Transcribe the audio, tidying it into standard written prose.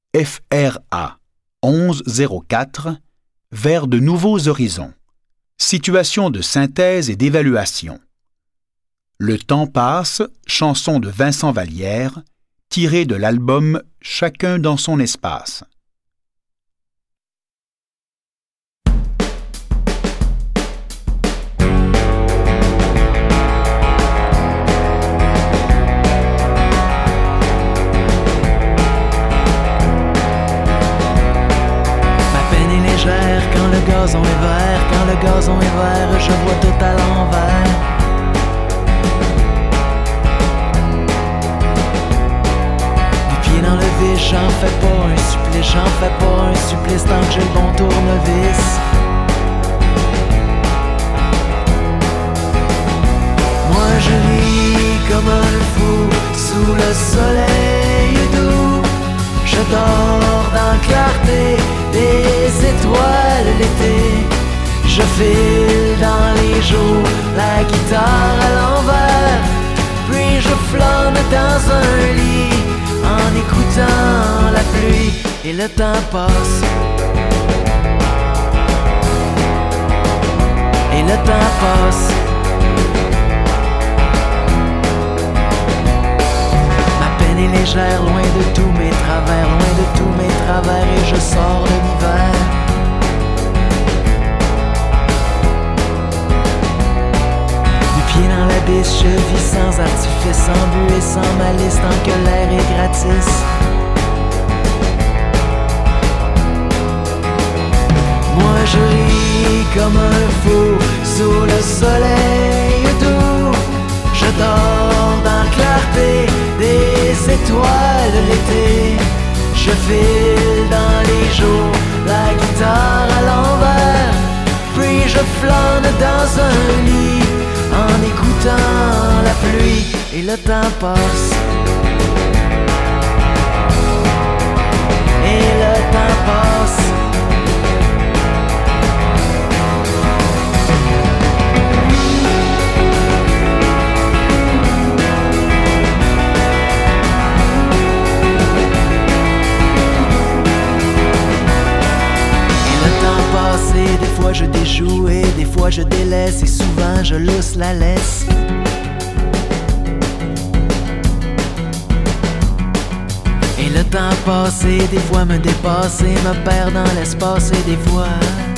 FRA 1104 vers de nouveaux horizons. Situation de synthèse et d'évaluation. Le temps passe, chanson de Vincent Vallière, tirée de l'album Chacun dans son espace. Quand le gazon est vert, quand le gazon est vert, je vois tout à l'envers. Du pied dans le vice, j'en fais pas un supplice, j'en fais pas un supplice tant que j'ai le bon tournevis. Moi je ris comme un fou sous le soleil doux. Je dors dans la clarté des étoiles l'été. Je file dans les jours, la guitare à l'envers. Puis je flâne dans un lit en écoutant la pluie. Et le temps passe. Et le temps passe. Et légère, loin de tous mes travers, loin de tous mes travers, et je sors de l'hiver. Du pied dans l'abysse, je vis sans artifice, sans but et sans malice, tant que l'air est gratis. Moi je ris comme un fou sous le soleil doux. Je dors dans la clarté des étoiles l'été. Je file dans les jours, la guitare à l'envers. Puis je flâne dans un lit en écoutant la pluie. Et le temps passe. Et le temps passe. Et des fois je déjoue et des fois je délaisse. Et souvent je lousse la laisse. Et le temps passe et des fois me dépasse et me perd dans l'espace. Et des fois